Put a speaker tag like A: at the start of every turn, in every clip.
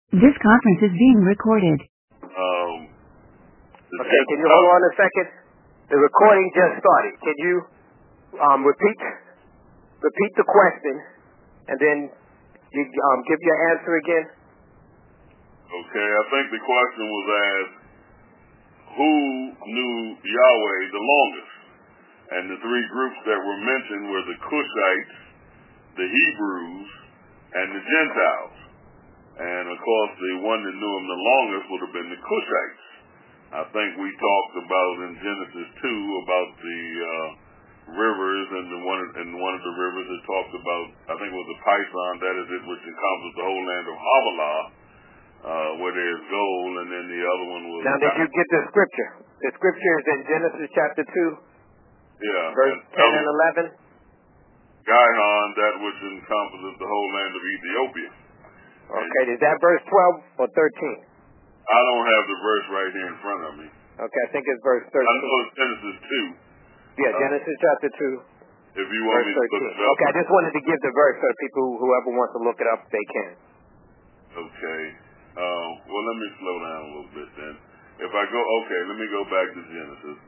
A: This conference is being recorded.
B: Okay, can you hold on a second? The recording just started. Can you repeat the question, and then you give your answer again?
C: Okay, I think the question was asked, who knew Yahweh the longest? And the three groups that were mentioned were the Cushites, the Hebrews, and the Gentiles. And of course, the one that knew him the longest would have been the Cushites. I think we talked about in Genesis 2 about the rivers, and one of the rivers it talked about, I think it was the Pison, that is it, which encompasses the whole land of Havilah, where there's gold, and then the other one was...
B: Now, did you get the scripture? The scripture is in Genesis chapter 2, verse 10 and 11.
C: Gihon, that which encompasses the whole land of Ethiopia.
B: Okay, is that verse 12 or 13?
C: I don't have the verse right here in front of me.
B: Okay, I think it's verse 13.
C: I know it's Genesis 2.
B: Yeah, Genesis chapter 2.
C: If you want me to look it up.
B: Okay, I just wanted to give the verse so people, whoever wants to look it up, they can.
C: Okay. Well, let me slow down a little bit then. Let me go back to Genesis.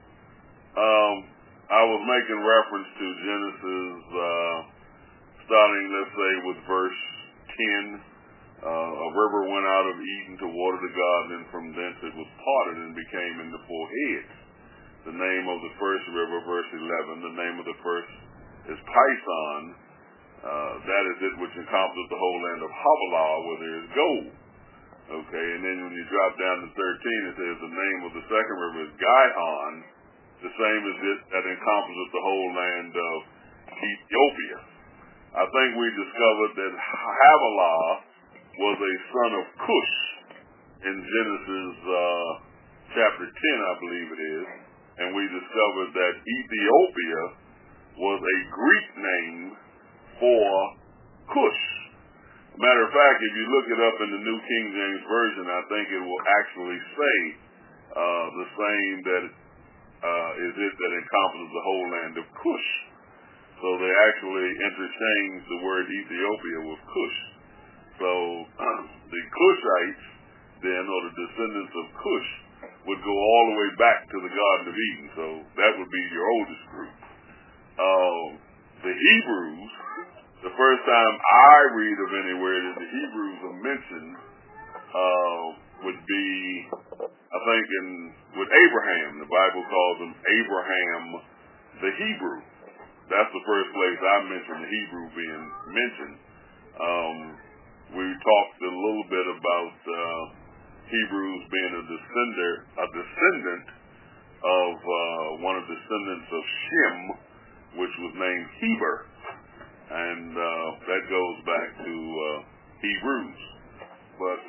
C: I was making reference to Genesis, starting, let's say, with verse 10. A river went out of Eden to water the garden, and from thence it was parted and became into four heads. The name of the first river, verse 11, the name of the first is Pison. That is it which encompasses the whole land of Havilah, where there is gold. Okay, and then when you drop down to 13, it says the name of the second river is Gihon, the same as it that encompasses the whole land of Ethiopia. I think we discovered that Havilah was a son of Cush in Genesis chapter 10, I believe it is, and we discovered that Ethiopia was a Greek name for Cush. Matter of fact, if you look it up in the New King James Version, I think it will actually say the same that is it that encompasses the whole land of Cush. So they actually interchanged the word Ethiopia with Cush. So the Cushites, then, or the descendants of Cush, would go all the way back to the Garden of Eden. So that would be your oldest group. The Hebrews, the first time I read of anywhere that the Hebrews are mentioned would be, I think, with Abraham. The Bible calls him Abraham the Hebrew. That's the first place I mentioned the Hebrew being mentioned. We talked a little bit about Hebrews being a descendant of one of the descendants of Shem, which was named Heber, and that goes back to Hebrews. But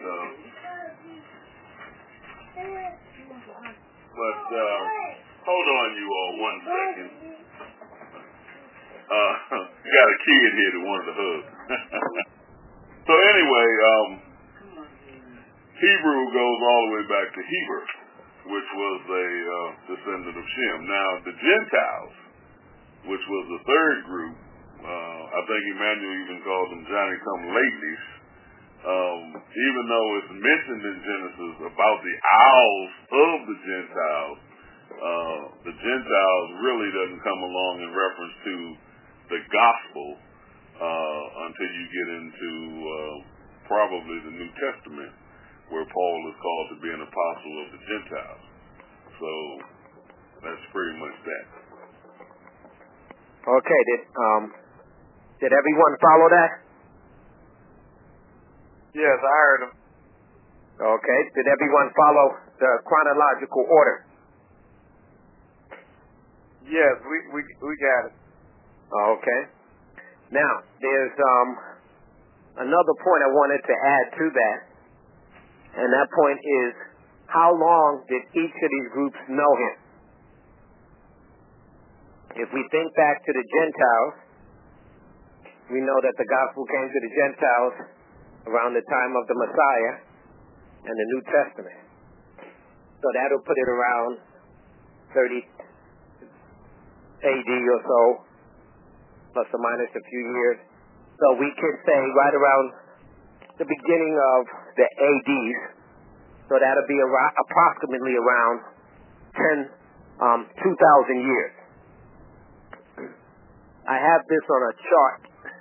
C: hold on, you all, 1 second. Got a kid here that wanted to hug. So anyway, Hebrew goes all the way back to Heber, which was a descendant of Shem. Now, the Gentiles, which was the third group, I think Emmanuel even called them Johnny-come-latelys, even though it's mentioned in Genesis about the owls of the Gentiles really doesn't come along in reference to the gospel until you get into probably the New Testament, where Paul is called to be an apostle of the Gentiles. So that's pretty much that.
B: Okay, did everyone follow that?
D: Yes, I heard him.
B: Okay, did everyone follow the chronological order?
D: Yes, we got it.
B: Okay. Now, there's another point I wanted to add to that, and that point is, how long did each of these groups know him? If we think back to the Gentiles, we know that the gospel came to the Gentiles around the time of the Messiah and the New Testament. So that'll put it around 30 AD or so, plus or minus a few years. So we could say right around the beginning of the ADs, so that'll be approximately around 2,000 years. I have this on a chart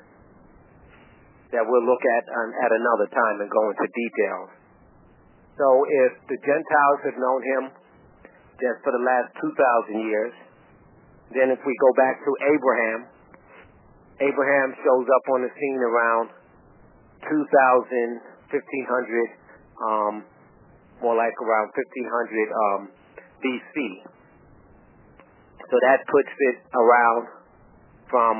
B: that we'll look at another time and go into details. So if the Gentiles have known him just for the last 2,000 years, then if we go back to Abraham, Abraham shows up on the scene around 2,000, 1,500, more like around 1,500 BC. So that puts it around from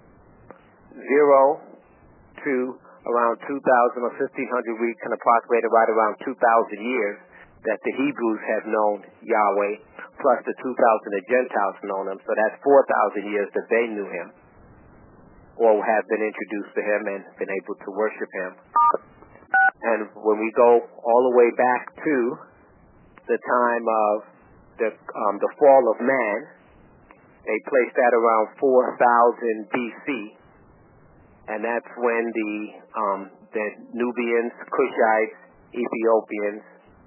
B: 0 to around 2,000 or 1,500. We can approximate it right around 2,000 years that the Hebrews have known Yahweh, plus the 2,000 the Gentiles known him. So that's 4,000 years that they knew him, or have been introduced to him and been able to worship him. And when we go all the way back to the time of the fall of man, they placed that around 4,000 BC, and that's when the Nubians, Cushites, Ethiopians,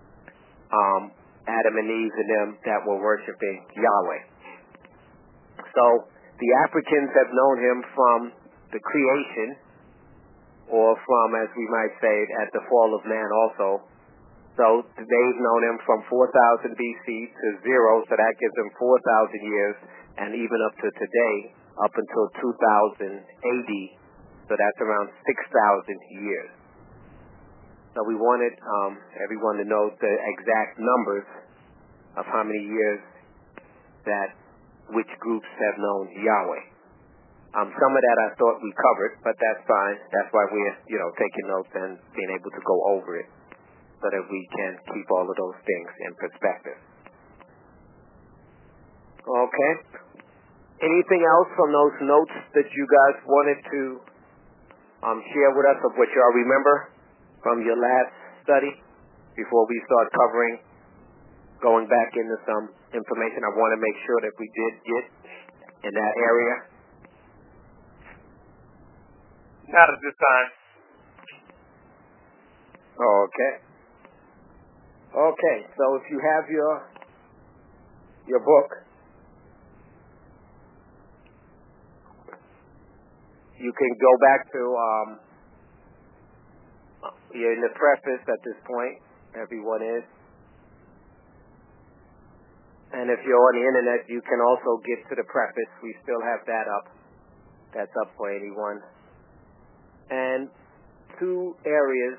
B: Adam and Eve and them that were worshiping Yahweh. So the Africans have known him from the creation, or from, as we might say, at the fall of man also. So they've known him from 4,000 BC to 0, so that gives them 4,000 years, and even up to today, up until 2000 AD, so that's around 6,000 years. So we wanted everyone to know the exact numbers of how many years that which groups have known Yahweh. Some of that I thought we covered, but that's fine. That's why we're, taking notes and being able to go over it so that we can keep all of those things in perspective. Okay. Anything else from those notes that you guys wanted to share with us of what y'all remember from your last study before we start going back into some information I want to make sure that we did get in that area?
D: Not at this time.
B: Okay. Okay, so if you have your book, you can go back to you're in the preface at this point. Everyone is. And if you're on the internet, you can also get to the preface. We still have that up. That's up for anyone. And two areas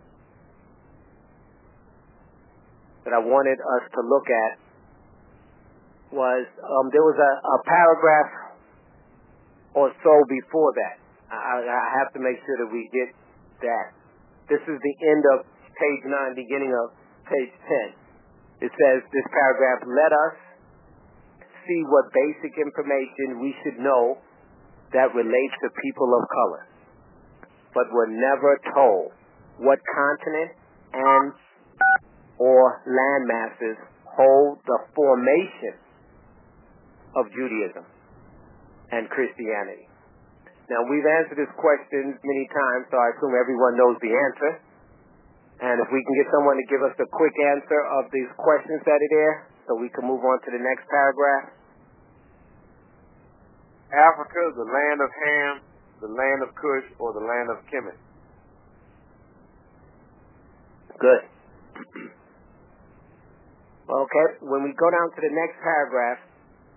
B: that I wanted us to look at was there was a paragraph or so before that. I have to make sure that we get that. This is the end of page 9, beginning of page 10. It says, this paragraph, let us see what basic information we should know that relates to people of color, but were never told what continent and or land masses hold the formation of Judaism and Christianity. Now, we've answered this question many times, so I assume everyone knows the answer. And if we can get someone to give us a quick answer of these questions that are there, so we can move on to the next paragraph.
D: Africa, the land of Ham, the land of Cush, or the land of Kemet?
B: Good. Okay, when we go down to the next paragraph.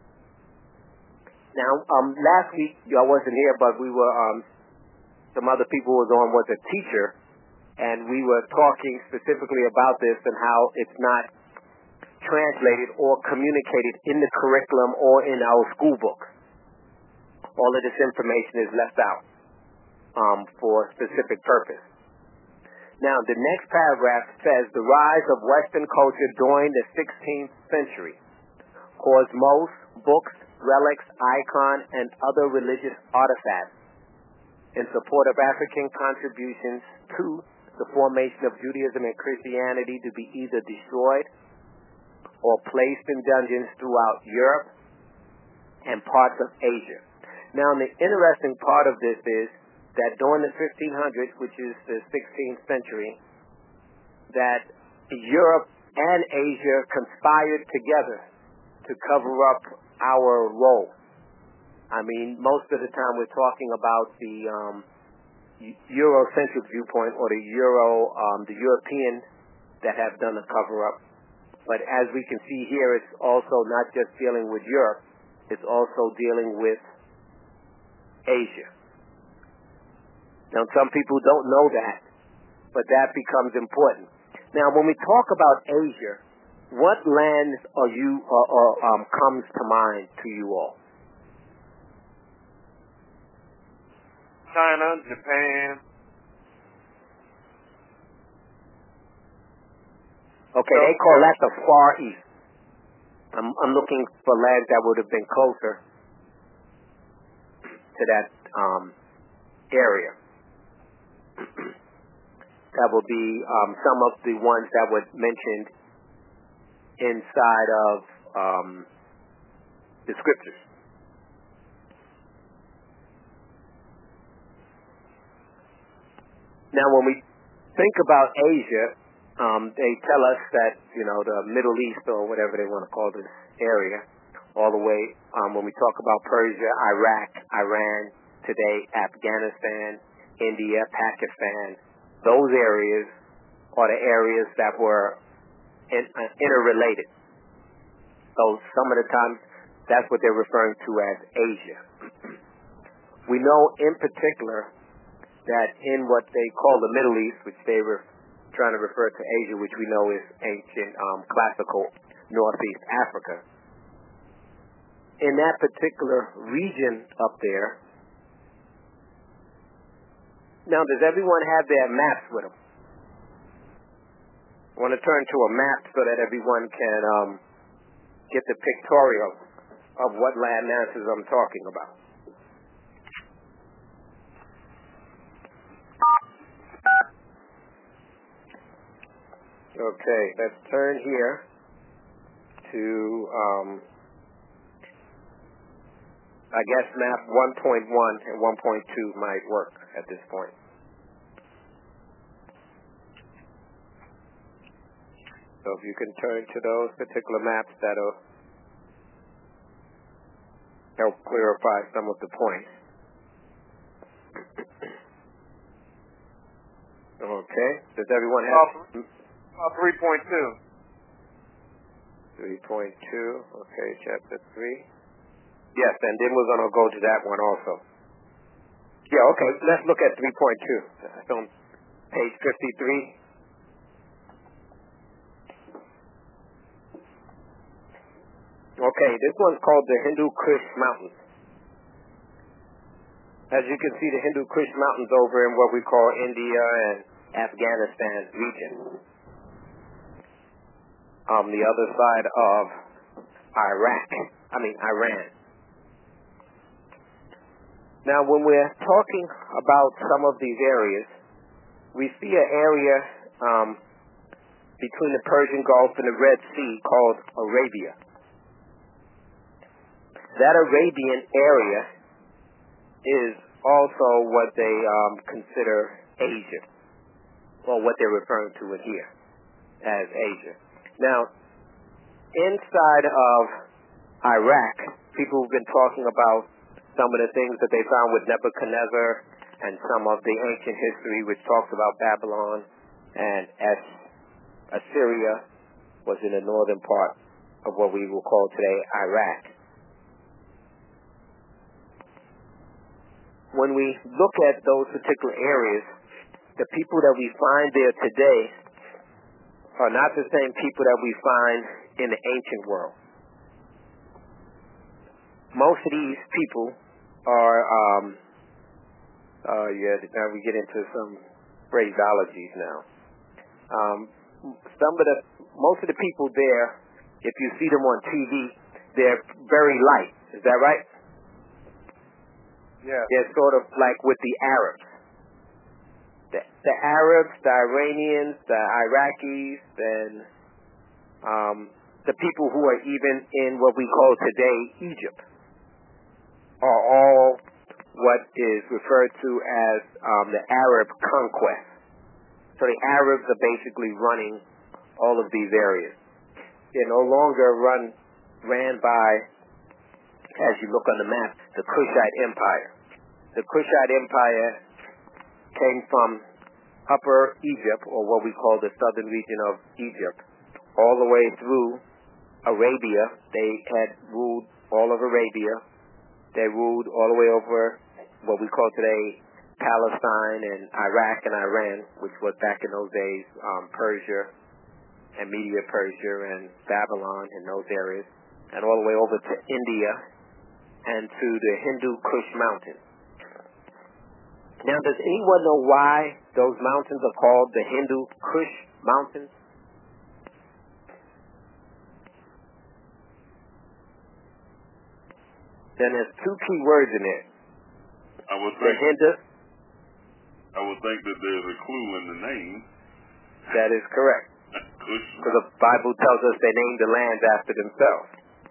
B: Now, last week, y'all wasn't here, but we were, some other people was was a teacher, and we were talking specifically about this and how it's not translated or communicated in the curriculum or in our school books. All of this information is left out for a specific purpose. Now, the next paragraph says, the rise of Western culture during the 16th century caused most books, relics, icons, and other religious artifacts in support of African contributions to the formation of Judaism and Christianity to be either destroyed or placed in dungeons throughout Europe and parts of Asia. Now, the interesting part of this is that during the 1500s, which is the 16th century, that Europe and Asia conspired together to cover up our role. I mean, most of the time we're talking about the Eurocentric viewpoint, or the Europeans that have done the cover-up. But as we can see here, it's also not just dealing with Europe, it's also dealing with Asia. Now, some people don't know that, but that becomes important. Now, when we talk about Asia, what lands comes to mind to you all?
D: China, Japan.
B: Okay, they call that the Far East. I'm looking for lands that would have been closer to that area. That will be some of the ones that were mentioned inside of the scriptures. Now, when we think about Asia, they tell us that, the Middle East, or whatever they want to call this area, all the way, when we talk about Persia, Iraq, Iran, today, Afghanistan, India, Pakistan, those areas are the areas that were interrelated. So some of the times, that's what they're referring to as Asia. We know in particular that in what they call the Middle East, which they were trying to refer to Asia, which we know is ancient, classical Northeast Africa. In that particular region up there, now does everyone have their maps with them? I want to turn to a map so that everyone can get the pictorial of what land masses I'm talking about. Okay, let's turn here to, I guess map 1.1 and 1.2 might work at this point. So if you can turn to those particular maps, that'll help clarify some of the points. Okay, does everyone have...
D: 3.2.
B: 3.2, okay, chapter 3. Yes, and then we're going to go to that one also. Yeah, okay, let's look at 3.2. That's on page 53. Okay, this one's called the Hindu Kush Mountains. As you can see, the Hindu Kush Mountains over in what we call India and Afghanistan region. The other side of Iran. Now, when we're talking about some of these areas, we see an area between the Persian Gulf and the Red Sea called Arabia. That Arabian area is also what they consider Asia, or what they're referring to in here as Asia. Now, inside of Iraq, people have been talking about some of the things that they found with Nebuchadnezzar and some of the ancient history which talks about Babylon, and Assyria was in the northern part of what we will call today Iraq. When we look at those particular areas, the people that we find there today are not the same people that we find in the ancient world. Most of these people are, now we get into some phraseologies now. Most of the people there, if you see them on TV, they're very light. Is that right?
D: Yeah.
B: They're sort of like with the Arabs. The Arabs, the Iranians, the Iraqis, and the people who are even in what we call today Egypt are all what is referred to as the Arab conquest. So the Arabs are basically running all of these areas. They're no longer ran by, as you look on the map, the Kushite Empire. The Kushite Empire came from Upper Egypt, or what we call the southern region of Egypt, all the way through Arabia. They had ruled all of Arabia. They ruled all the way over what we call today Palestine and Iraq and Iran, which was back in those days Persia and Media Persia and Babylon and those areas, and all the way over to India and to the Hindu Kush Mountains. Now, does anyone know why those mountains are called the Hindu Kush Mountains? Then there's two key words in it.
C: I would
B: The Hindu.
C: I would think that there's a clue in the name.
B: That is correct. Because the Bible tells us they named the lands after themselves.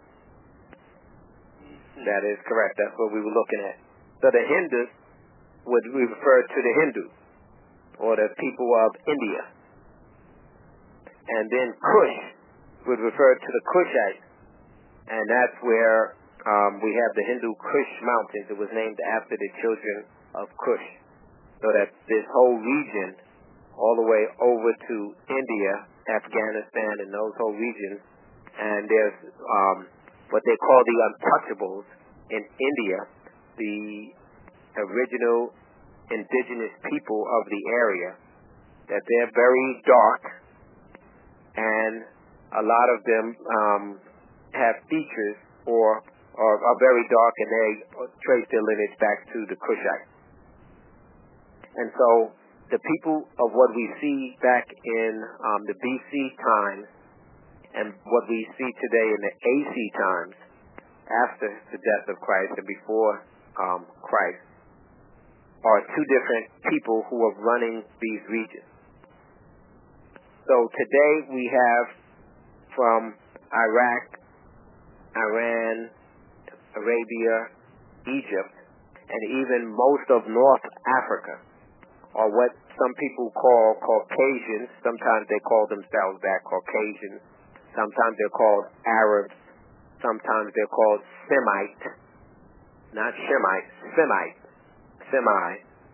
B: That is correct. That's what we were looking at. So the Hindus would we refer to the Hindus, or the people of India. And then Kush would refer to the Kushites. And that's where we have the Hindu Kush Mountains. It was named after the children of Kush. So that this whole region, all the way over to India, Afghanistan, and those whole regions, and there's what they call the untouchables in India, the original indigenous people of the area, that they're very dark, and a lot of them have features or are very dark, and they trace their lineage back to the Kushites. And so the people of what we see back in the BC times and what we see today in the AC times, after the death of Christ and before Christ, are two different people who are running these regions. So today we have from Iraq, Iran, Arabia, Egypt, and even most of North Africa, or what some people call Caucasians. Sometimes they call themselves that, Caucasians. Sometimes they're called Arabs. Sometimes they're called Semite. Not Shemite, Semite. Semi.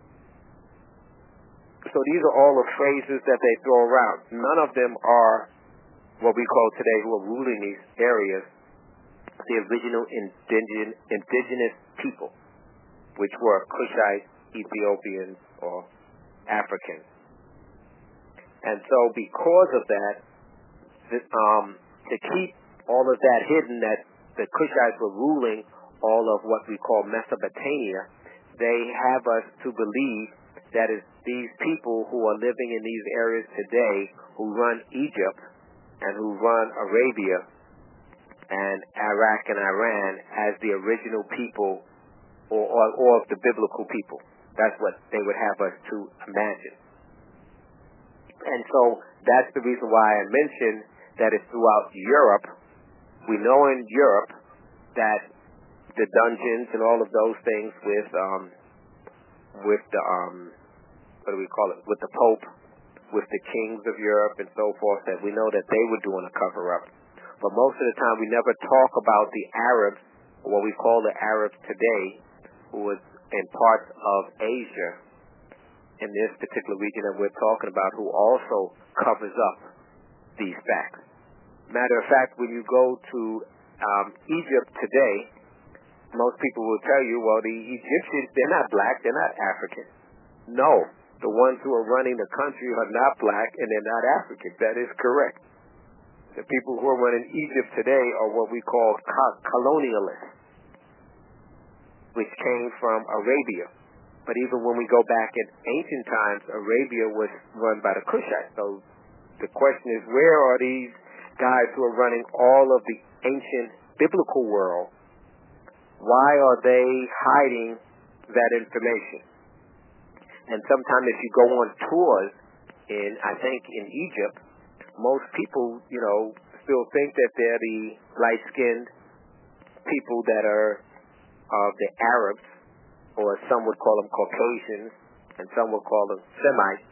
B: So these are all the phrases that they throw around. None of them are what we call today, who are ruling these areas, the original indigenous people, which were Kushites, Ethiopians, or Africans. And so because of that, to keep all of that hidden, that the Kushites were ruling all of what we call Mesopotamia, they have us to believe that it's these people who are living in these areas today who run Egypt and who run Arabia and Iraq and Iran as the original people or the biblical people. That's what they would have us to imagine. And so that's the reason why I mentioned that it's throughout Europe. We know in Europe that the dungeons and all of those things with the with the Pope, with the kings of Europe and so forth, that we know that they were doing a cover-up. But most of the time we never talk about the Arabs, or what we call the Arabs today, who was in parts of Asia, in this particular region that we're talking about, who also covers up these facts. Matter of fact, when you go to Egypt today, most people will tell you, well, the Egyptians, they're not black, they're not African. No, the ones who are running the country are not black and they're not African. That is correct. The people who are running Egypt today are what we call colonialists, which came from Arabia. But even when we go back in ancient times, Arabia was run by the Kushites. So the question is, where are these guys who are running all of the ancient biblical world? Why are they hiding that information? And sometimes if you go on tours I think in Egypt, most people, still think that they're the light-skinned people that are the Arabs, or some would call them Caucasians, and some would call them Semites.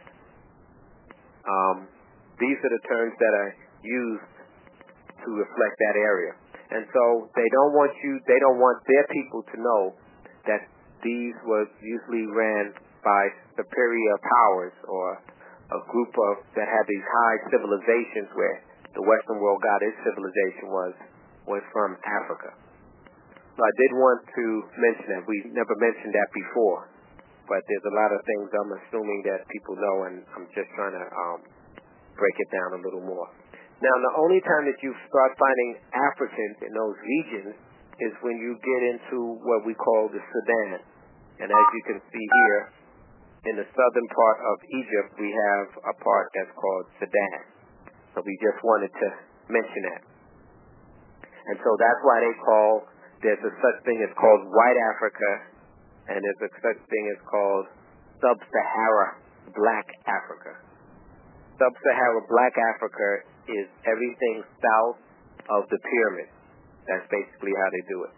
B: These are the terms that are used to reflect that area. And so they don't want their people to know that these were usually ran by superior powers or a group that had these high civilizations where the Western world got its civilization was from Africa. So I did want to mention that. We never mentioned that before, but there's a lot of things I'm assuming that people know, and I'm just trying to break it down a little more. Now, the only time that you start finding Africans in those regions is when you get into what we call the Sudan. And as you can see here, in the southern part of Egypt, we have a part that's called Sudan. So we just wanted to mention that. And so that's why there's a such thing as called White Africa, and there's a such thing as called Sub-Sahara Black Africa. Sub-Sahara Black Africa is everything south of the pyramid. That's basically how they do it.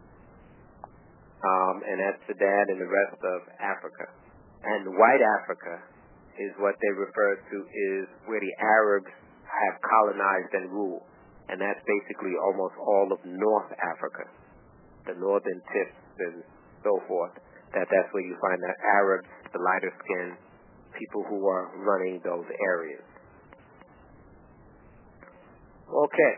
B: And that's Sudan and the rest of Africa. And White Africa is what they refer to is where the Arabs have colonized and ruled. And that's basically almost all of North Africa, the northern tips and so forth. That's where you find the Arabs, the lighter skinned people who are running those areas. Okay.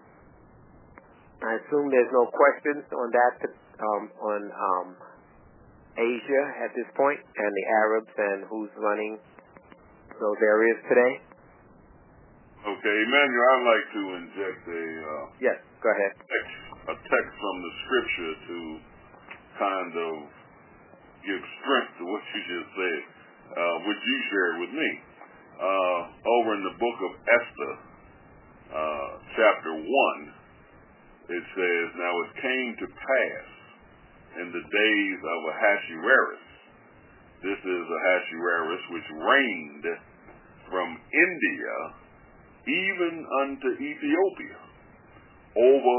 B: I assume there's no questions on that, on Asia at this point, and the Arabs and who's running those areas today.
C: Okay, Emmanuel, I'd like to inject
B: yes, go ahead.
C: A text from the scripture to kind of give strength to what you just said, which you shared with me. Over in the book of Esther, chapter 1, it says, "Now it came to pass in the days of Ahasuerus," this is Ahasuerus, "which reigned from India even unto Ethiopia, over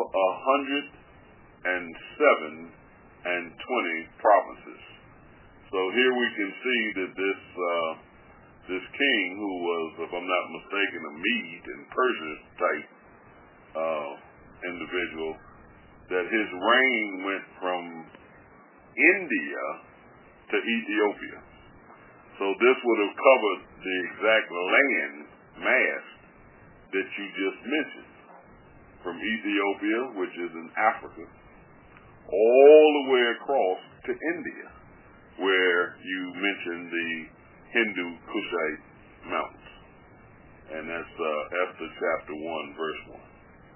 C: 127 provinces." So here we can see that this king, who was, if I'm not mistaken, a Mede and Persia type individual, that his reign went from India to Ethiopia. So this would have covered the exact land mass that you just mentioned, from Ethiopia, which is in Africa, all the way across to India, where you mentioned the Hindu Kushite mountains. And that's Esther chapter 1, verse 1.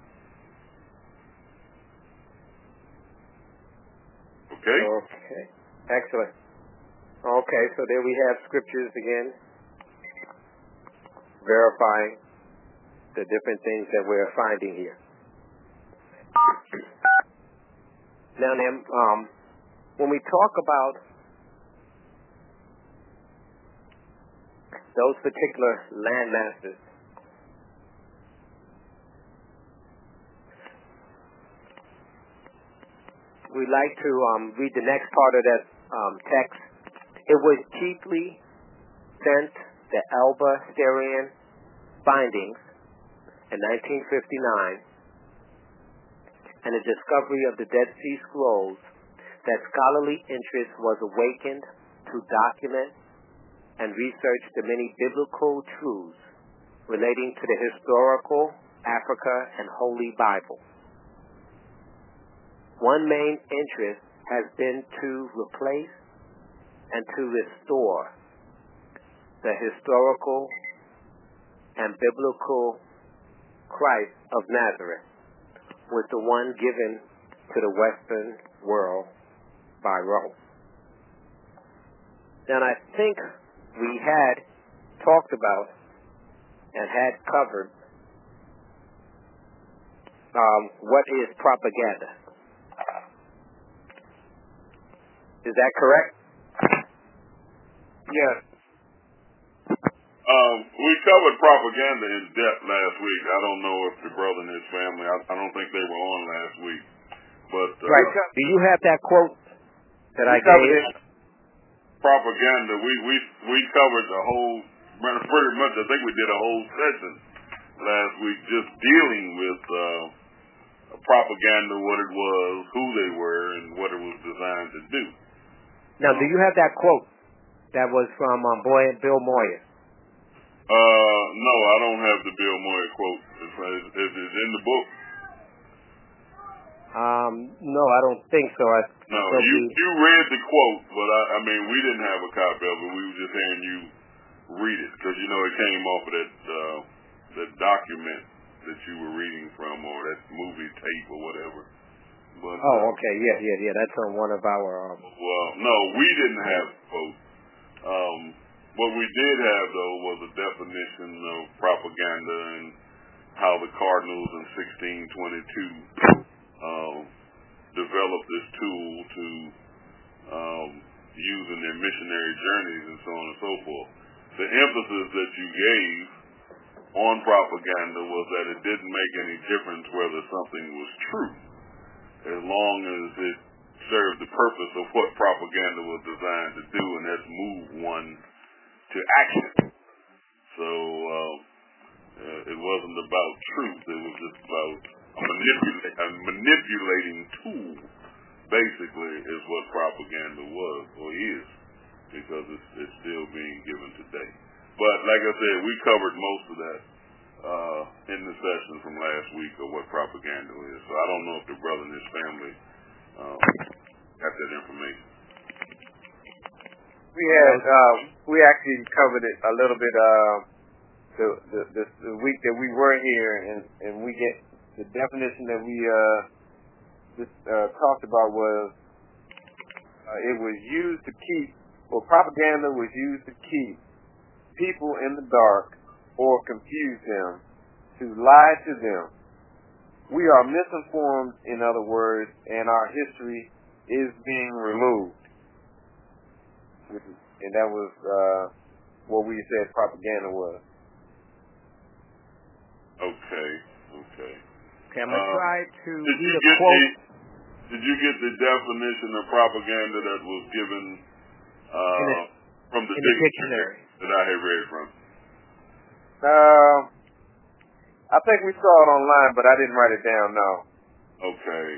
C: Okay?
B: Okay. Excellent. Okay, so there we have scriptures again, verifying the different things that we're finding here. Now, when we talk about those particular landmasses, we like to read the next part of that text. It was chiefly sent the Alba Syrian findings in 1959 and the discovery of the Dead Sea Scrolls that scholarly interest was awakened to document and research the many biblical truths relating to the historical Africa and Holy Bible. One main interest has been to replace and to restore the historical and biblical Christ of Nazareth with the one given to the Western world by Rome. And I think we had talked about and had covered what is propaganda. Is that correct?
D: Yes.
C: We covered propaganda in depth last week. I don't know if the brother and his family, I don't think they were on last week. But
B: right. Do you have that quote that I gave?
C: Propaganda. We covered the whole, pretty much. I think we did a whole session last week just dealing with propaganda, what it was, who they were, and what it was designed to do.
B: Now, do you have that quote that was from Bill Moyer?
C: No, I don't have the Bill Moyer quote. Is it in the book?
B: No, I don't think so.
C: No, you read the quote, but I mean, we didn't have a copy of it. We were just hearing you read it because it came off of that document that you were reading from, or that movie tape or whatever. But,
B: okay, yeah. That's on one of our.
C: Well, no, we didn't have a quote. What we did have though was a definition of propaganda and how the Cardinals in 1622 developed this tool to use in their missionary journeys and so on and so forth. The emphasis that you gave on propaganda was that it didn't make any difference whether something was true, as long as it served the purpose of what propaganda was designed to do, and that's move one to action. So it wasn't about truth. It was just about a manipulating tool, basically, is what propaganda was or is, because it's still being given today. But like I said, we covered most of that in the session from last week of what propaganda is. So I don't know if the brother and his family got that information.
D: We actually covered it a little bit the week that we were here, and we get the definition that we just talked about was it was used to keep, or propaganda was used to keep people in the dark or confuse them, to lie to them. We are misinformed, in other words, and our history is being removed. And that was what we said propaganda was.
C: Okay.
B: Okay, I'm going to try to read a
C: quote. Did you get the definition of propaganda that was given from the dictionary that I had read from?
D: I think we saw it online, but I didn't write it down, no.
C: Okay.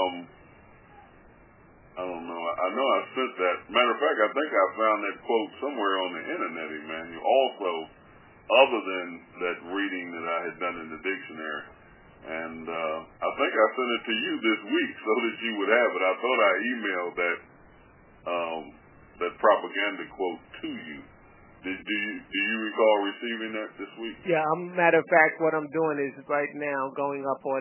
C: I don't know. I know I sent that. Matter of fact, I think I found that quote somewhere on the internet, Emmanuel. Also, other than that reading that I had done in the dictionary. And I think I sent it to you this week so that you would have it. I thought I emailed that propaganda quote to you. Do you recall receiving that this week?
B: Yeah, matter of fact, what I'm doing is right now going up on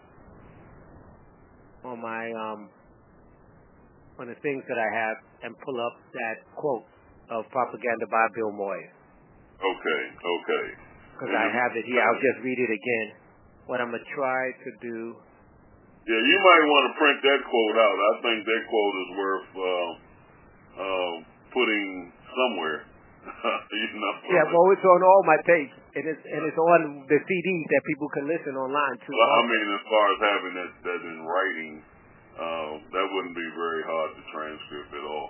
B: the things that I have and pull up that quote of propaganda by Bill Moyer.
C: Okay.
B: Because I have it here. I'll just read it again. What I'm going to try to do.
C: Yeah, you might want to print that quote out. I think that quote is worth putting somewhere.
B: Yeah, well, it's on all my tapes, and it's on the CDs that people can listen online too.
C: Well, I mean, as far as having that in writing, that wouldn't be very hard to transcript at all.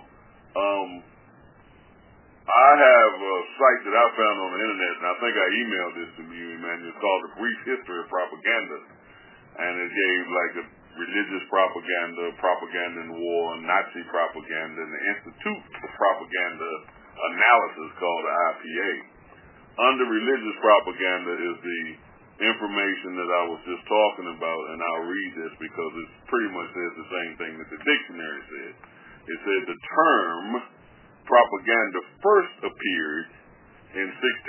C: I have a site that I found on the internet, and I think I emailed this to you, man. It's called The Brief History of Propaganda, and it gave like the religious propaganda, propaganda in war, Nazi propaganda, and the Institute for Propaganda Analysis called the IPA. Under religious propaganda is the information that I was just talking about, and I'll read this because it pretty much says the same thing that the dictionary said. It said the term propaganda first appeared in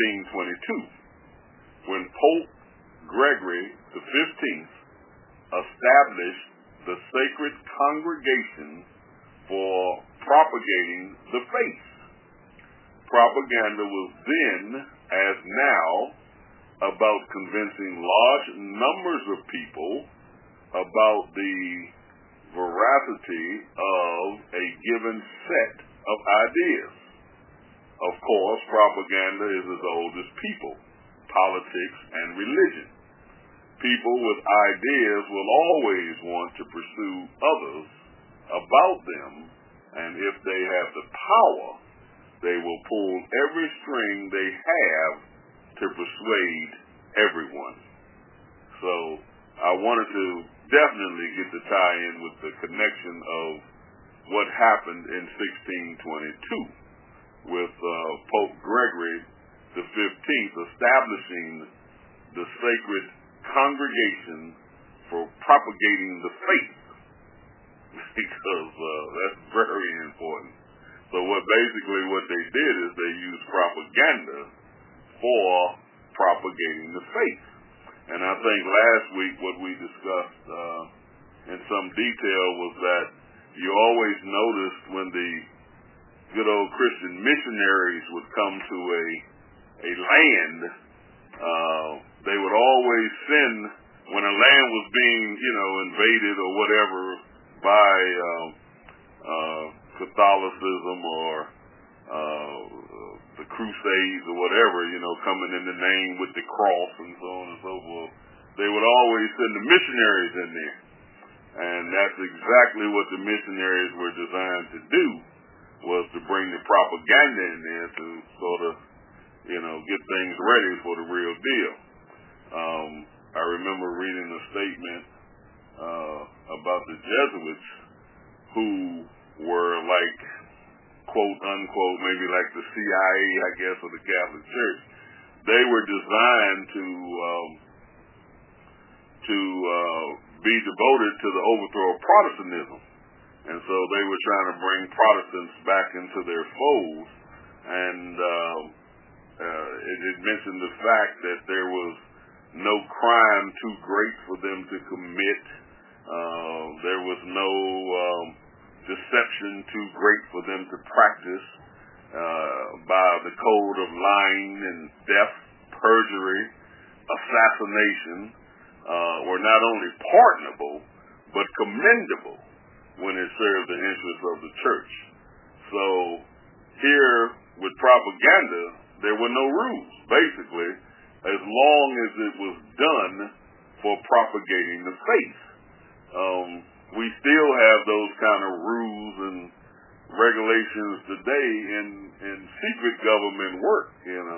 C: 1622 when Pope Gregory XV established the Sacred Congregation for Propagating the Faith. Propaganda was then, as now, about convincing large numbers of people about the veracity of a given set of ideas. Of course, propaganda is as old as people, politics, and religion. People with ideas will always want to pursue others about them And if they have the power, they will pull every string they have to persuade everyone. So I wanted to definitely get the tie-in with the connection of what happened in 1622 with Pope Gregory the 15th establishing the sacred congregation for propagating the faith, because that's very important. So what they did is they used propaganda for propagating the faith. And I think last week what we discussed in some detail was that you always noticed when the good old Christian missionaries would come to a land, they would always send, when a land was being, invaded or whatever by Catholicism or the Crusades or whatever, coming in the name with the cross and so on and so forth, they would always send the missionaries in there. And that's exactly what the missionaries were designed to do, was to bring the propaganda in there to sort of, get things ready for the real deal. I remember reading a statement about the Jesuits who were like, quote unquote, maybe like the CIA, I guess, of the Catholic Church. They were designed to be devoted to the overthrow of Protestantism. And so they were trying to bring Protestants back into their fold. And it mentioned the fact that there was no crime too great for them to commit. There was no deception too great for them to practice by the code of lying and theft, perjury, assassination were not only pardonable but commendable when it served the interests of the church. So here with propaganda, there were no rules, basically, as long as it was done for propagating the faith. We still have those kind of rules and regulations today in secret government work,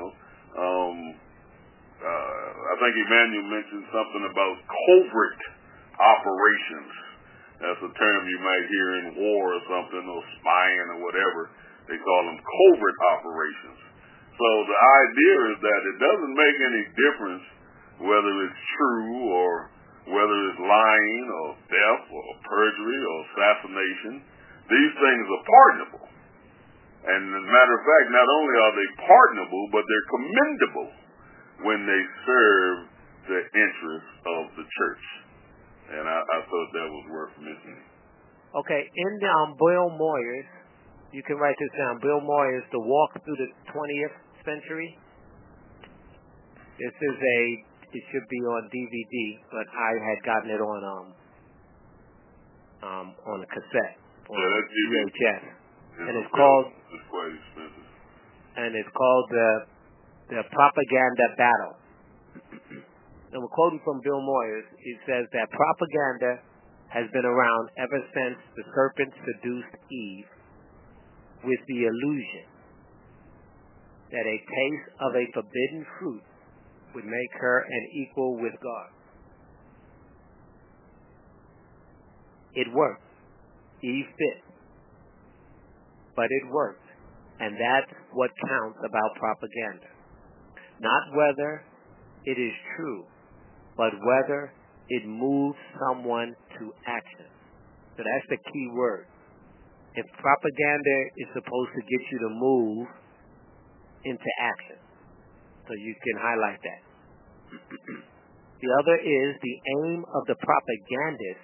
C: I think Emmanuel mentioned something about covert operations. That's a term you might hear in war or something, or spying or whatever. They call them covert operations. So the idea is that it doesn't make any difference whether it's true or whether it's lying or theft or perjury or assassination. These things are pardonable. And as a matter of fact, not only are they pardonable, but they're commendable when they serve the interests of the church. And I thought that was worth mentioning.
B: Okay, in Bill Moyers, you can write this down. Bill Moyers, The Walk Through the 20th Century. This is it should be on DVD, but I had gotten it on a cassette, on VHS. And it's called,
C: it's quite expensive.
B: And it's called the Propaganda Battle. And we're quoting from Bill Moyers. He says that propaganda has been around ever since the serpent seduced Eve with the illusion that a taste of a forbidden fruit would make her an equal with God. It worked. Eve bit. But it worked. And that's what counts about propaganda. Not whether it is true, but whether it moves someone to action. So that's the key word. If propaganda is supposed to get you to move into action, so you can highlight that. The other is the aim of the propagandist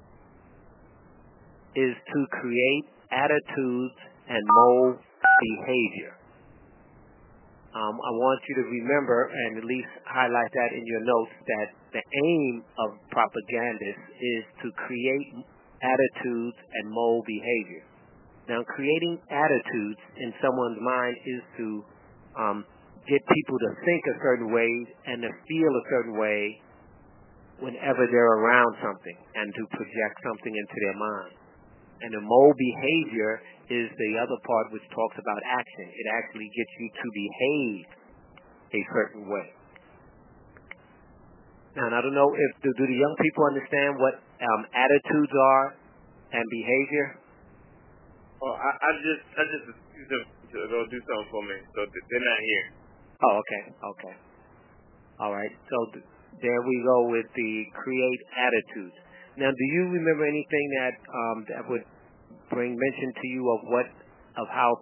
B: is to create attitudes and mold behavior. I want you to remember and at least highlight that in your notes, that the aim of propagandists is to create attitudes and mold behavior. Now, creating attitudes in someone's mind is to get people to think a certain way and to feel a certain way whenever they're around something, and to project something into their mind. And the mold behavior is the other part which talks about action. It actually gets you to behave a certain way. Now, I don't know if do the young people understand what attitudes are and behavior?
D: Well, I just excuse them to go do something for me, so they're not here.
B: Oh, okay. All right. So there we go with the create attitudes. Now, do you remember anything that would bring mention to you of how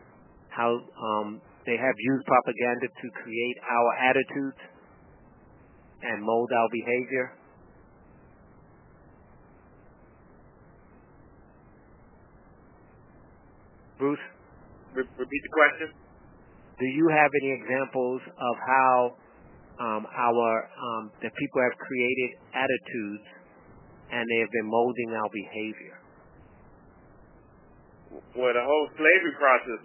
B: they have used propaganda to create our attitudes and mold our behavior? Bruce?
D: Repeat the question.
B: Do you have any examples of how the people have created attitudes and they have been molding our behavior?
D: Well, the whole slavery process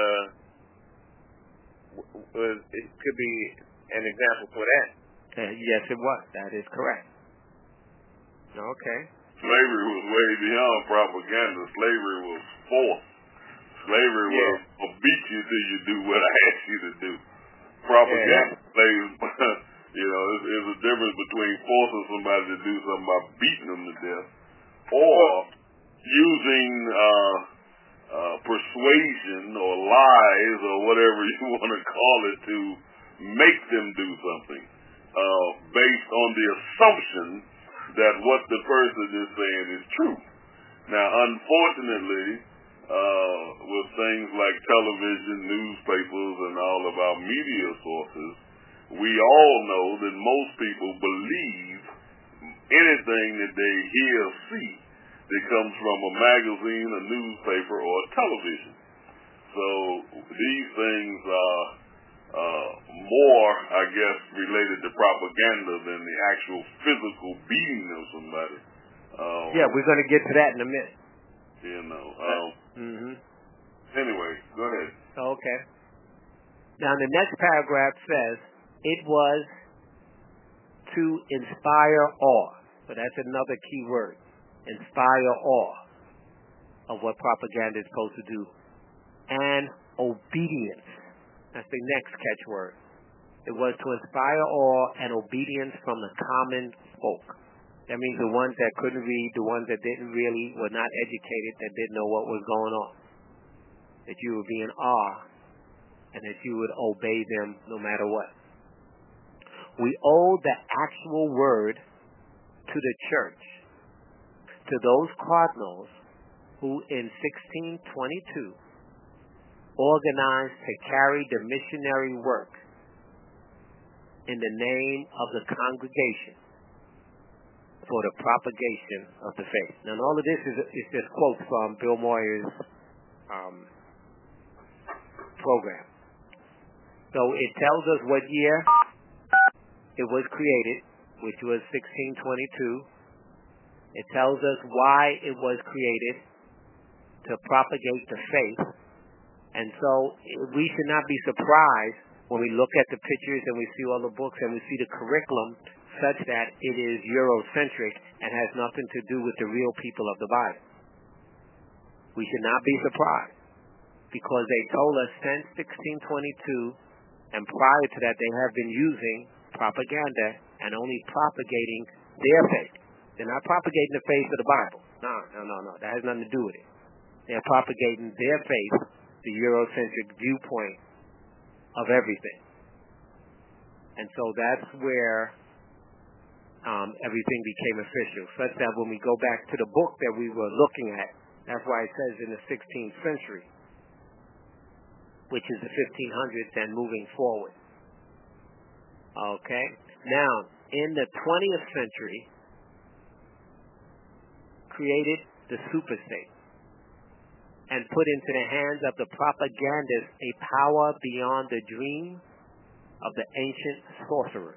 D: it could be an example for that.
B: Yes, it was. That is correct. Okay.
C: Slavery was way beyond propaganda. Slavery was force. Slavery was, I'll beat you till you do what I ask you to do. Propaganda, there's a difference between forcing somebody to do something by beating them to death or using persuasion or lies or whatever you want to call it to make them do something based on the assumption that what the person is saying is true. Now, unfortunately, with things like television, newspapers, and all of our media sources, we all know that most people believe anything that they hear or see that comes from a magazine, a newspaper, or a television. So these things are more, I guess, related to propaganda than the actual physical beating of somebody.
B: We're going to get to that in a minute.
C: Anyway, go ahead.
B: Okay. Now, the next paragraph says, it was to inspire awe. So that's another key word. Inspire awe of what propaganda is supposed to do. And obedience. That's the next catchword. It was to inspire awe and obedience from the common folk. That means the ones that couldn't read, the ones that were not educated, that didn't know what was going on. That you would be in awe and that you would obey them no matter what. We owe the actual word to the church, to those cardinals who in 1622 organized to carry the missionary work in the name of the congregation for the propagation of the faith. Now, all of this is just quotes from Bill Moyer's program. So it tells us what year it was created, which was 1622. It tells us why it was created, to propagate the faith. And so we should not be surprised when we look at the pictures and we see all the books and we see the curriculum such that it is Eurocentric and has nothing to do with the real people of the Bible. We should not be surprised because they told us since 1622 and prior to that they have been using propaganda and only propagating their faith. They're not propagating the faith of the Bible. No. That has nothing to do with it. They're propagating their faith, the Eurocentric viewpoint of everything. And so that's where everything became official, such that when we go back to the book that we were looking at, that's why it says in the 16th century, which is the 1500s and moving forward. Okay? Now, in the 20th century, created the superstate and put into the hands of the propagandists a power beyond the dream of the ancient sorcerer.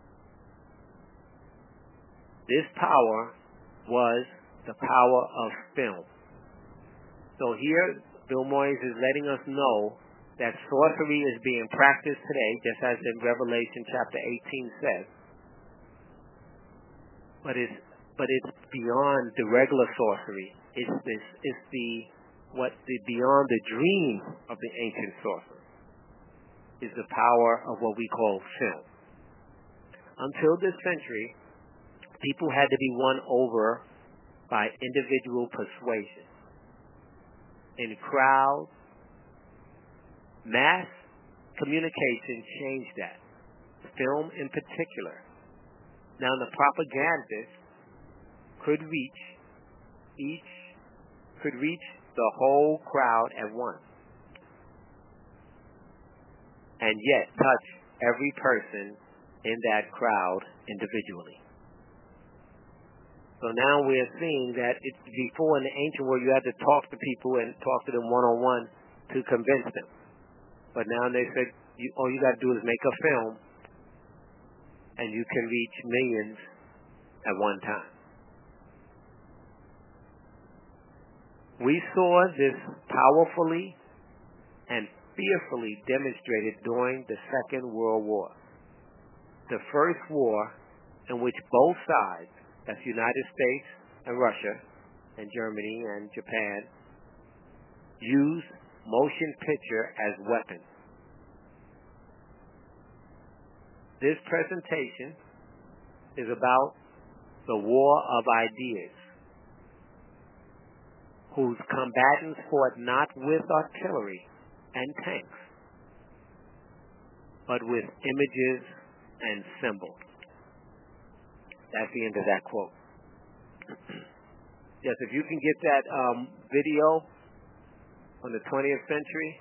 B: This power was the power of film. So here, Bill Moyers is letting us know that sorcery is being practiced today, just as in Revelation chapter 18 says. But it's beyond the regular sorcery. It's the beyond the dream of the ancient sorcerer is the power of what we call film. Until this century, people had to be won over by individual persuasion. In crowd, mass communication changed that. Film in particular. Now the propagandist could reach the whole crowd at once, and yet touch every person in that crowd individually. So now we're seeing that it's before in the ancient world you had to talk to people and talk to them one-on-one to convince them. But now they said all you got to do is make a film and you can reach millions at one time. We saw this powerfully and fearfully demonstrated during the Second World War. The first war in which both sides, that's United States and Russia and Germany and Japan, used motion picture as weapons. This presentation is about the war of ideas, whose combatants fought not with artillery and tanks, but with images and symbols. That's the end of that quote. Yes, if you can get that video on the 20th century,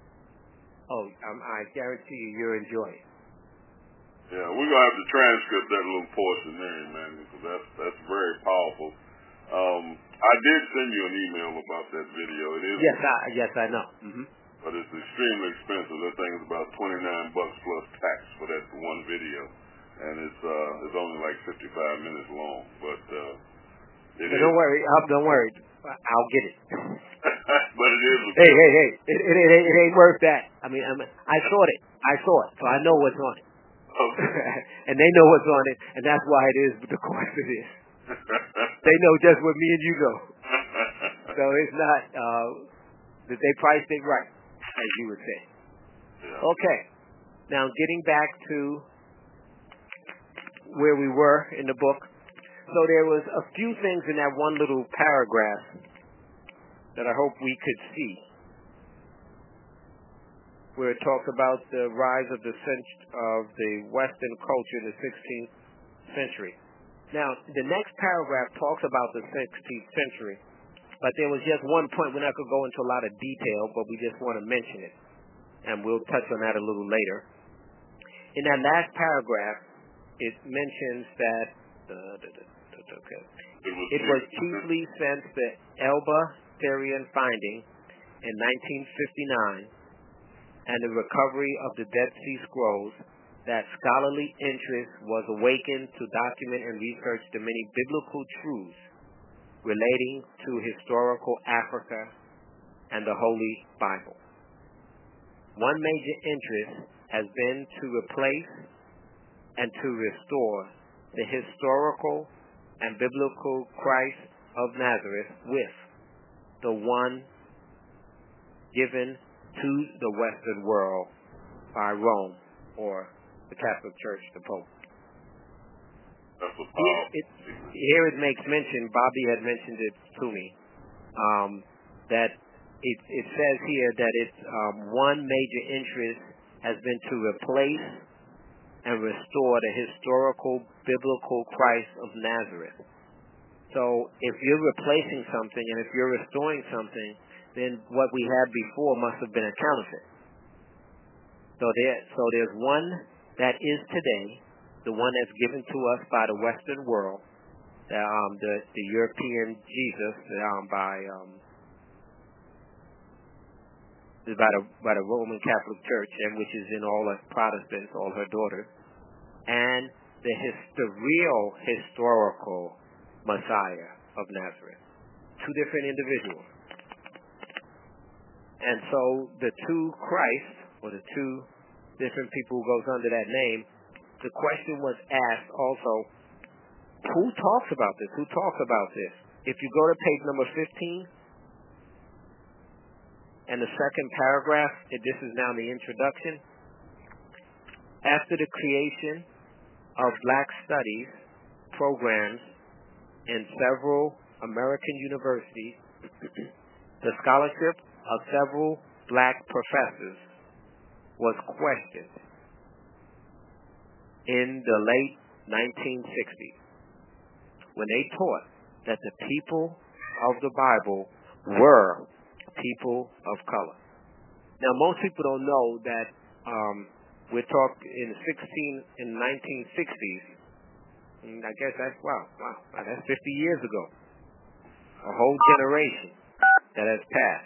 B: I guarantee you'll enjoy it.
C: Yeah, we're going to have to transcript that little portion there, man, because that's very powerful. I did send you an email about that video. It is.
B: Yes, I know. Mm-hmm.
C: But it's extremely expensive. That thing is about $29 plus tax for that one video, and it's only like 55 minutes long. But
B: don't worry. I'll get it.
C: But it is.
B: Hey! It ain't worth that. I saw it. So I know what's on it.
C: Okay.
B: And they know what's on it, and that's why it is the cost it is. They know just what me and you know. So it's not that they priced it right, as you would say.
C: Yeah.
B: Okay. Now getting back to where we were in the book. So there was a few things in that one little paragraph that I hope we could see, where it talks about the rise of the Western culture in the 16th century. Now, the next paragraph talks about the 16th century, but there was just one point. We're not going to go into a lot of detail, but we just want to mention it, and we'll touch on that a little later. In that last paragraph, it mentions that it was chiefly since the Elba-Therian finding in 1959 and the recovery of the Dead Sea Scrolls that scholarly interest was awakened to document and research the many biblical truths relating to historical Africa and the Holy Bible. One major interest has been to replace and to restore the historical and biblical Christ of Nazareth with the one given to the Western world by Rome, or the Catholic Church, the Pope. Here it makes mention, Bobby had mentioned it to me, that it says here that its one major interest has been to replace and restore the historical biblical Christ of Nazareth. So if you're replacing something and if you're restoring something, then what we had before must have been a counterfeit. So there's one that is today, the one that's given to us by the Western world, the European Jesus, by the Roman Catholic Church, and which is in all the Protestants, all her daughters, and the real historical Messiah of Nazareth. Two different individuals. And so the two Christ, or the two different people who goes under that name, the question was asked also, who talks about this? Who talks about this? if you go to page number 15, and the second paragraph, this is now the introduction. After the creation of Black Studies programs in several American universities, the scholarship of several Black professors was questioned in the late 1960s when they taught that the people of the Bible were people of color. Now, most people don't know that we're talking in the 1960s. I guess that's wow, that's 50 years ago. A whole generation that has passed.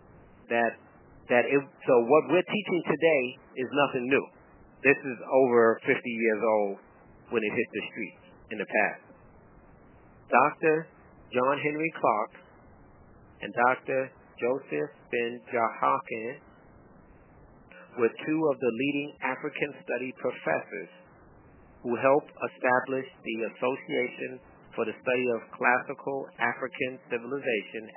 B: So what we're teaching today is nothing new. This is over 50 years old when it hit the streets in the past. Dr. John Henry Clark and Dr. Joseph Ben Jahakin were two of the leading African study professors who helped establish the Association for the Study of Classical African Civilization,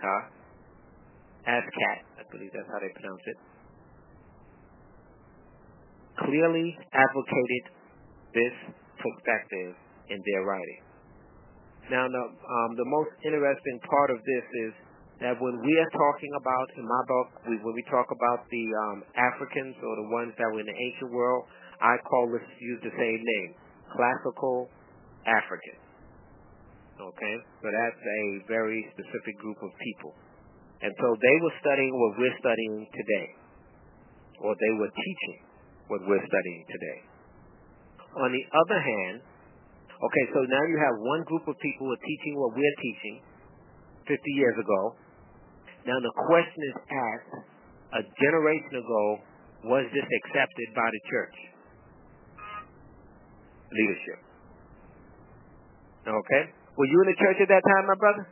B: ASCAT, I believe that's how they pronounce it, clearly advocated this perspective in their writing. Now, the most interesting part of this is that when we are talking about, in my book, when we talk about the Africans or the ones that were in the ancient world, I use the same name, Classical African. Okay? So that's a very specific group of people. And so they were studying what we're studying today, or they were teaching what we're studying today. On the other hand, okay, so now you have one group of people who are teaching what we're teaching 50 years ago. Now the question is asked, a generation ago, was this accepted by the church leadership? Okay. Were you in the church at that time, my brother?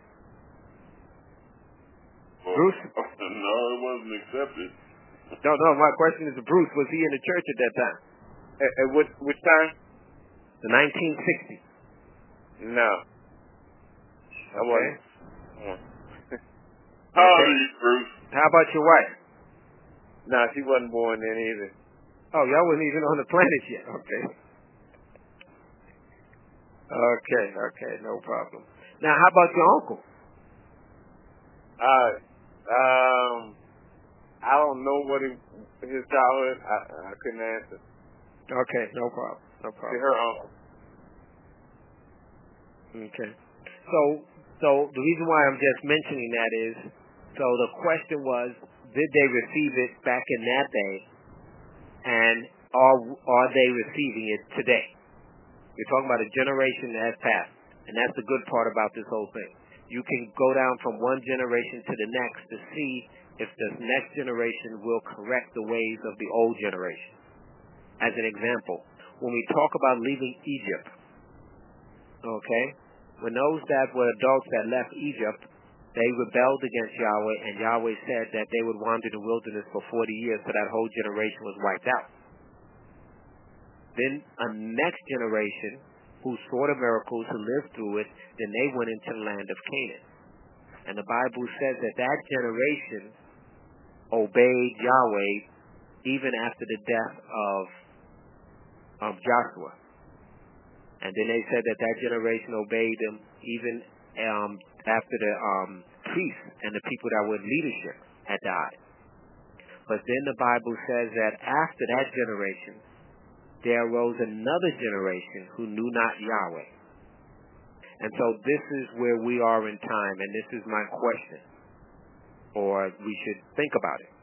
C: Well,
B: Bruce?
C: No, it wasn't accepted.
B: No, my question is to Bruce. Was he in the church at that time?
D: At which time?
B: The 1960s.
D: No. I
B: Okay.
D: wasn't.
C: How old are you, Bruce?
B: How about your wife?
D: No, she wasn't born then either.
B: Oh, y'all wasn't even on the planet yet. Okay, no problem. Now, how about your uncle?
D: I don't know what his childhood. I couldn't answer.
B: Okay, no problem.
D: Her uncle.
B: Okay. So the reason why I'm just mentioning that is, so the question was, did they receive it back in that day, and are they receiving it today? We're talking about a generation that has passed, and that's the good part about this whole thing. You can go down from one generation to the next to see if the next generation will correct the ways of the old generation. As an example, when we talk about leaving Egypt, okay, when those that were adults that left Egypt, they rebelled against Yahweh, and Yahweh said that they would wander in the wilderness for 40 years, so that whole generation was wiped out. Then a next generation who saw the miracles, who lived through it, then they went into the land of Canaan. And the Bible says that that generation obeyed Yahweh even after the death of Joshua. And then they said that that generation obeyed him even after the priests and the people that were in leadership had died. But then the Bible says that after that generation, there arose another generation who knew not Yahweh. And so this is where we are in time, and this is my question, or we should think about it.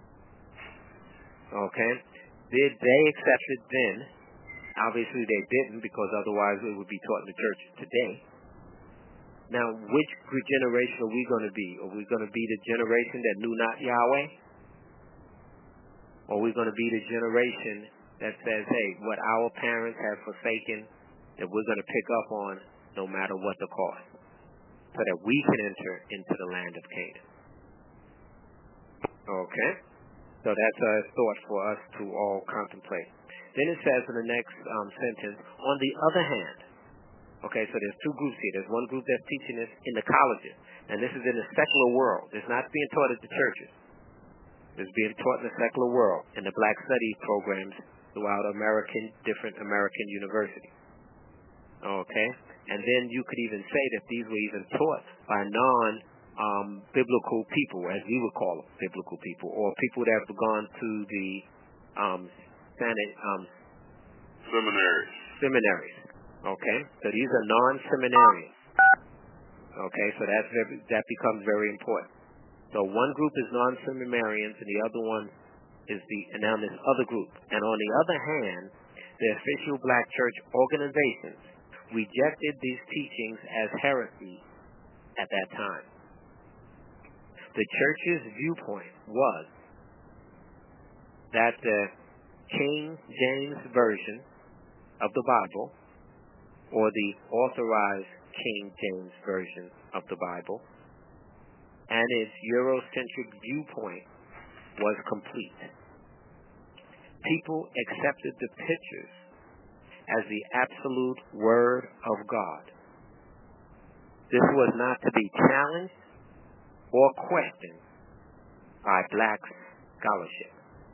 B: Okay? Did they accept it then? Obviously they didn't, because otherwise it would be taught in the church today. Now, which generation are we going to be? Are we going to be the generation that knew not Yahweh? Or are we going to be the generation that says, hey, what our parents have forsaken, that we're going to pick up on no matter what the cost, so that we can enter into the land of Canaan? Okay? So that's a thought for us to all contemplate. Then it says in the next sentence, on the other hand, Okay, so there's two groups here. There's one group that's teaching this in the colleges, and this is in the secular world. It's not being taught at the churches. It's being taught in the secular world, in the black studies programs throughout different American universities. Okay, and then you could even say that these were even taught by non-biblical people, as we would call them, biblical people, or people that have gone to the seminaries. Okay, so these are non-seminarians. Okay, so that becomes very important. So one group is non-seminarians, and the other one is now this other group. And on the other hand, the official black church organizations rejected these teachings as heresy at that time. The church's viewpoint was that the King James Version of the Bible, or the authorized King James Version of the Bible, and its Eurocentric viewpoint was complete. People accepted the pictures as the absolute Word of God. This was not to be challenged or questioned by black scholarship.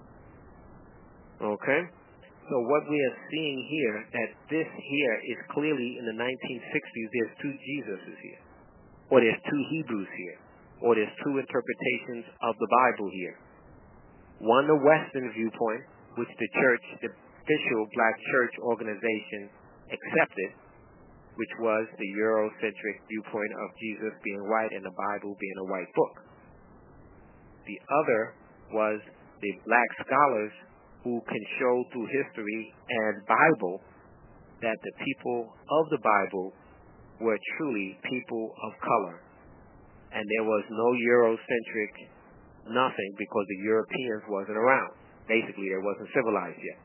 B: Okay? So what we are seeing here, that this here is clearly in the 1960s, there's two Jesuses here, or there's two Hebrews here, or there's two interpretations of the Bible here. One, the Western viewpoint, which the official black church organization accepted, which was the Eurocentric viewpoint of Jesus being white and the Bible being a white book. The other was the black scholars who can show through history and Bible that the people of the Bible were truly people of color. And there was no Eurocentric nothing because the Europeans wasn't around. Basically, they wasn't civilized yet.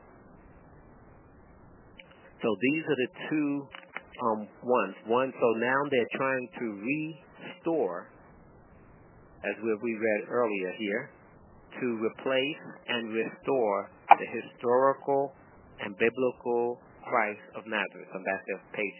B: So these are the two ones. So now they're trying to restore, as we read earlier here, to replace and restore the historical and biblical Christ of Nazareth. So that's at page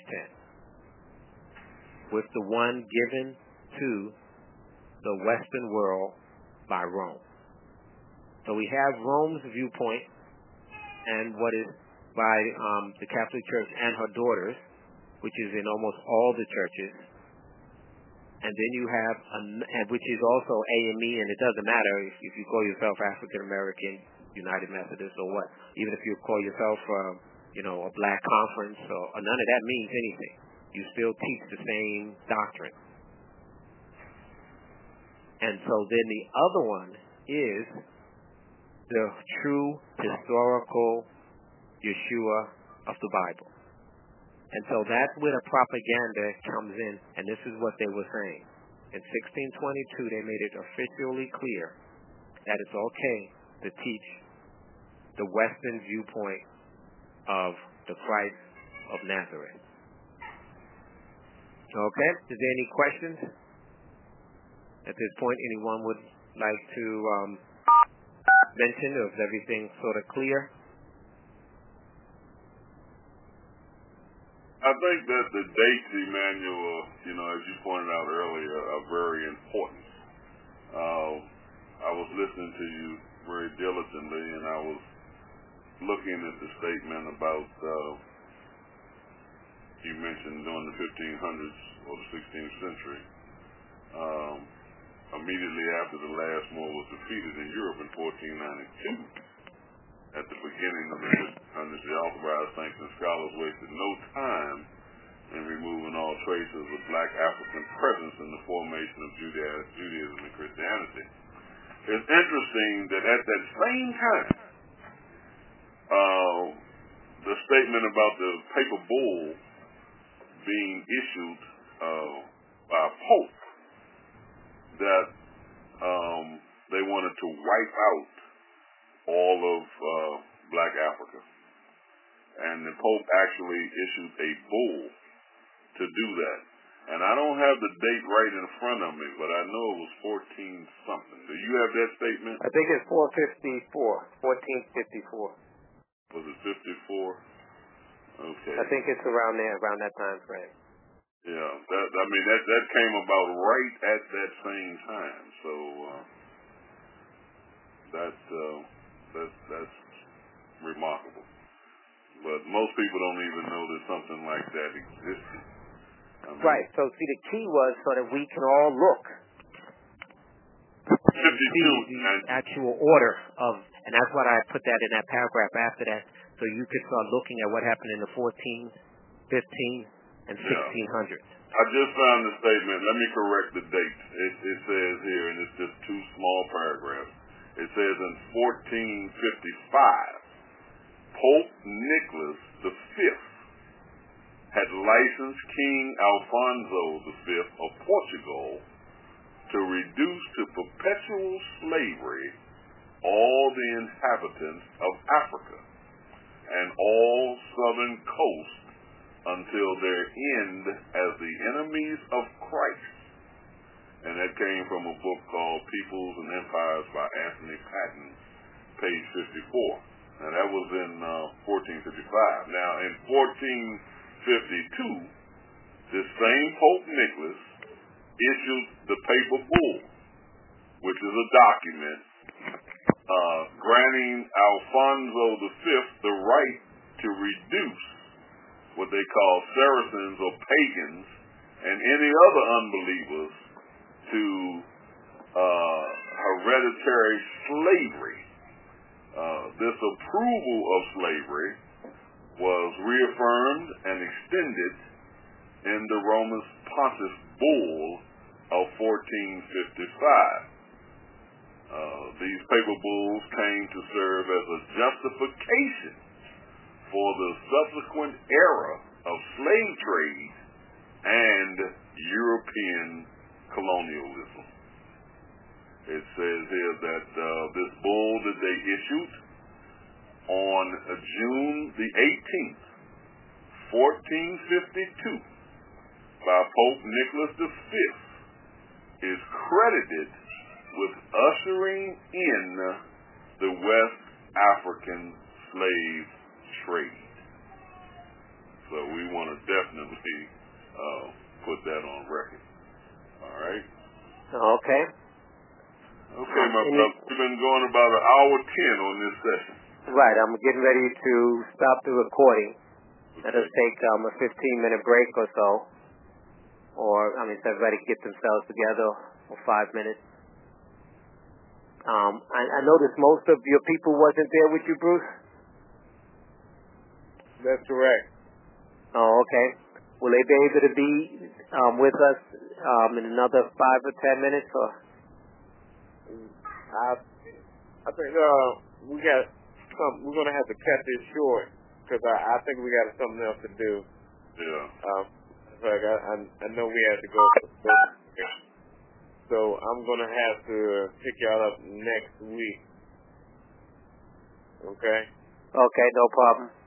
B: 10. With the one given to the Western world by Rome. So we have Rome's viewpoint and what is by the Catholic Church and her daughters, which is in almost all the churches. And then you have, which is also AME, and it doesn't matter if you call yourself African American, United Methodist, or what. Even if you call yourself, a black conference, or none of that means anything. You still teach the same doctrine. And so then the other one is the true historical Yeshua of the Bible. And so that's where the propaganda comes in, and this is what they were saying. In 1622, they made it officially clear that it's okay to teach the Western viewpoint of the Christ of Nazareth. Okay, is there any questions? At this point, anyone would like to mention, or is everything sort of clear?
C: I think that the dates, Emmanuel, as you pointed out earlier, are very important. I was listening to you very diligently, and I was looking at the statement about, you mentioned during the 1500s or the 16th century. Immediately after the last war was defeated in Europe in 1492. At the beginning of the 1500s, the authorized sanctioned scholars wasted no time in removing all traces of black African presence in the formation of Judaism and Christianity. It's interesting that at that same time, the statement about the papal bull being issued by a pope that they wanted to wipe out all of black Africa. And the Pope actually issued a bull to do that. And I don't have the date right in front of me, but I know it was 14-something. Do you have that statement?
B: I think it's 1454.
C: Was it 54? Okay.
B: I think it's around there, around that time frame.
C: Yeah, that came about right at that same time. So that's remarkable. But most people don't even know that something like that existed.
B: Right. So see, the key was so that we can all look.
C: 52.
B: The actual order of, and that's why I put that in that paragraph after that, so you could start looking at what happened in the 14, 15, and 1600s.
C: I just found the statement. Let me correct the date. It says here, and it's just two small paragraphs. It says in 1455, Pope Nicholas V had licensed King Alfonso V of Portugal to reduce to perpetual slavery all the inhabitants of Africa and all southern coast until their end as the enemies of Christ. And that came from a book called Peoples and Empires by Anthony Patton, page 54. Now that was in 1455. Now in 1452, this same Pope Nicholas issued the Papal Bull, which is a document granting Alfonso V the right to reduce what they call Saracens or pagans and any other unbelievers to hereditary slavery. This approval of slavery was reaffirmed and extended in the Roman Pontiff Bull of 1455. These papal bulls came to serve as a justification for the subsequent era of slave trade and European colonialism. It says here that this bull that they issued on June the 18th, 1452, by Pope Nicholas V is credited with ushering in the West African slave trade. So we want to definitely put that on record. All right?
B: Okay.
C: Okay, my brother. We've been going about an hour 10 on this session.
B: Right. I'm getting ready to stop the recording.
C: Okay.
B: Let us take a 15-minute break or so. Or, so everybody can get themselves together for 5 minutes. I noticed most of your people wasn't there with you, Bruce?
D: That's correct.
B: Oh, okay. Will they be able to be with us in another 5 or 10 minutes? Or?
D: I think we got something. We're going to have to cut this short because I think we got something else to do.
C: Yeah.
D: I know we have to go. So I'm going to have to pick y'all up next week. Okay?
B: Okay, no problem.